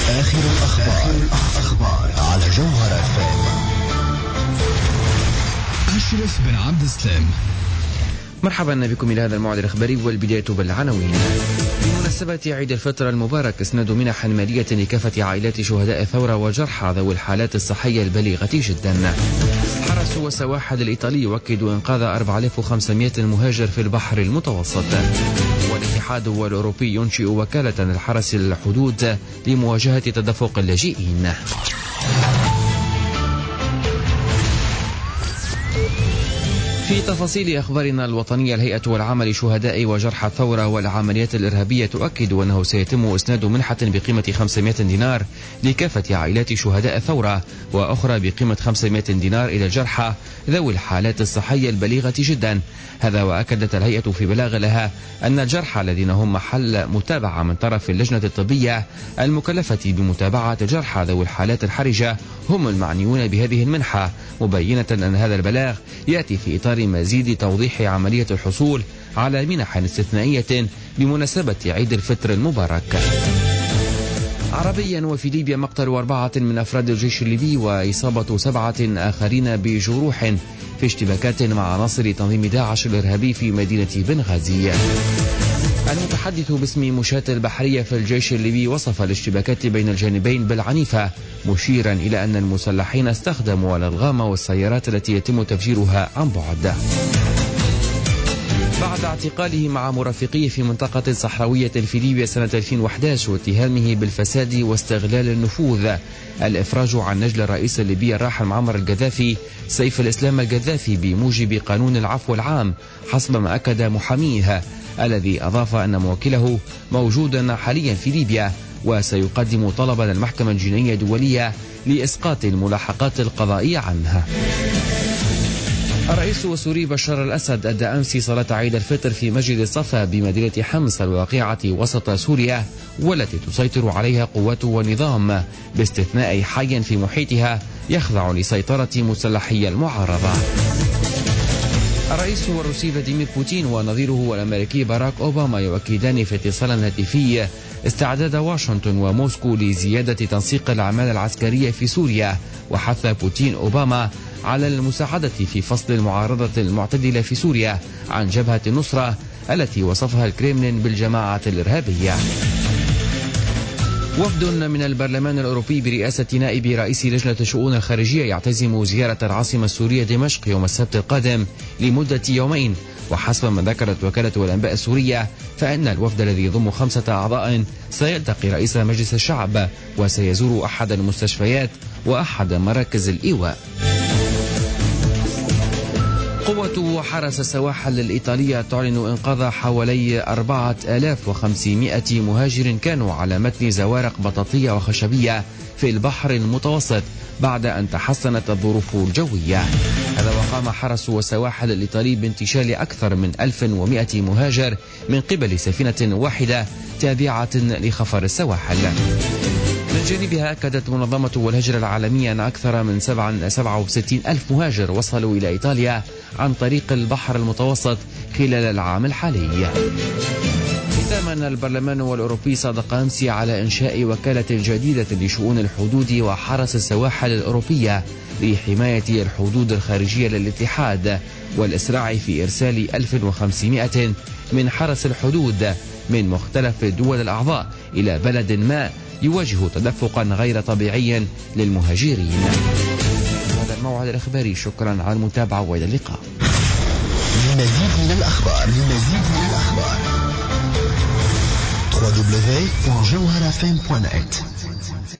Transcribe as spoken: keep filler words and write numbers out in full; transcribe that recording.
آخر الأخبار, الأخبار على جوهر اف ام. أشرف بن عبد السلام. مرحبا بكم إلى هذا الموعد الإخباري، والبداية بالعناوين. بمناسبة عيد الفطر المبارك إسناد منح مالية لكافة عائلات شهداء الثورة وجرحى ذوي الحالات الصحية البليغة جدا. حرس والسواحل الإيطالي يؤكد إنقاذ أربعة آلاف وخمسمائة مهاجر في البحر المتوسط. والاتحاد الأوروبي ينشئ وكالة للحرس الحدود لمواجهة تدفق اللاجئين. في تفاصيل أخبارنا الوطنية، الهيئة والعمل لشهداء وجرحى الثورة والعمليات الإرهابية تؤكد أنه سيتم إسناد منحة بقيمة خمسمائة دينار لكافة عائلات شهداء الثورة، وأخرى بقيمة خمسمائة دينار إلى الجرحى ذوي الحالات الصحية البليغة جدا. هذا وأكدت الهيئة في بلاغ لها أن الجرحى الذين هم محل متابعة من طرف اللجنة الطبية المكلفة بمتابعة جرحى ذوي الحالات الحرجة هم المعنيون بهذه المنحة، مبينة أن هذا البلاغ يأتي في إطار مزيد توضيح عملية الحصول على منح استثنائية بمناسبة عيد الفطر المبارك. عربيا، وفي ليبيا مقتل أربعة من أفراد الجيش الليبي وإصابة سبعة آخرين بجروح في اشتباكات مع عناصر تنظيم داعش الإرهابي في مدينة بنغازي. المتحدث باسم مشاة البحرية في الجيش الليبي وصف الاشتباكات بين الجانبين بالعنيفة، مشيرا إلى أن المسلحين استخدموا الألغام والسيارات التي يتم تفجيرها عن بعد. بعد اعتقاله مع مرافقيه في منطقة صحراوية في ليبيا سنة ألفين وأحد عشر واتهامه بالفساد واستغلال النفوذ، الإفراج عن نجل الرئيس الليبي الراحل معمر القذافي سيف الإسلام القذافي بموجب قانون العفو العام حسب ما أكد محاميه، الذي أضاف أن موكله موجودا حاليا في ليبيا وسيقدم طلبا للمحكمة الجنائية الدولية لإسقاط الملاحقات القضائية عنها. الرئيس السوري بشار الأسد أدى أمس صلاة عيد الفطر في مسجد الصفا بمدينة حمص الواقعة وسط سوريا، والتي تسيطر عليها قوات ونظام باستثناء حي في محيطها يخضع لسيطرة مسلحي المعارضة. الرئيس الروسي فلاديمير بوتين ونظيره الأمريكي باراك أوباما يؤكدان في اتصال هاتفي استعداد واشنطن وموسكو لزيادة تنسيق الأعمال العسكرية في سوريا، وحث بوتين أوباما على المساعدة في فصل المعارضة المعتدلة في سوريا عن جبهة النصرة التي وصفها الكريملين بالجماعة الإرهابية. وفد من البرلمان الأوروبي برئاسة نائب رئيس لجنة الشؤون الخارجية يعتزم زيارة العاصمة السورية دمشق يوم السبت القادم لمدة يومين، وحسب ما ذكرت وكالة الأنباء السورية فإن الوفد الذي يضم خمسة أعضاء سيلتقي رئيس مجلس الشعب وسيزور أحد المستشفيات وأحد مراكز الإيواء. قوة حرس السواحل الإيطالية تعلن إنقاذ حوالي أربعة آلاف وخمسمائة مهاجر كانوا على متن زوارق بطاطية وخشبية في البحر المتوسط بعد أن تحسنت الظروف الجوية. هذا وقام حرس والسواحل الإيطالي بانتشال أكثر من ألف ومائة مهاجر من قبل سفينة واحدة تابعة لخفر السواحل. من جانبها أكدت منظمة والهجرة العالمية أن أكثر من سبعة وستين ألف مهاجر وصلوا إلى إيطاليا عن طريق البحر المتوسط خلال العام الحالي. ختاما، البرلمان الأوروبي صادق أمس على إنشاء وكالة جديدة لشؤون الحدود وحرس السواحل الأوروبية لحماية الحدود الخارجية للاتحاد والإسراع في إرسال ألف وخمسمائة من حرس الحدود من مختلف الدول الأعضاء إلى بلد ما يواجه تدفقا غير طبيعيا للمهاجرين. هذا الموعد الإخباري، شكرا على المتابعة وإلى اللقاء. للمزيد من الأخبار للمزيد من الأخبار دبليو دبليو دبليو دوت جوهر اف ام دوت نت.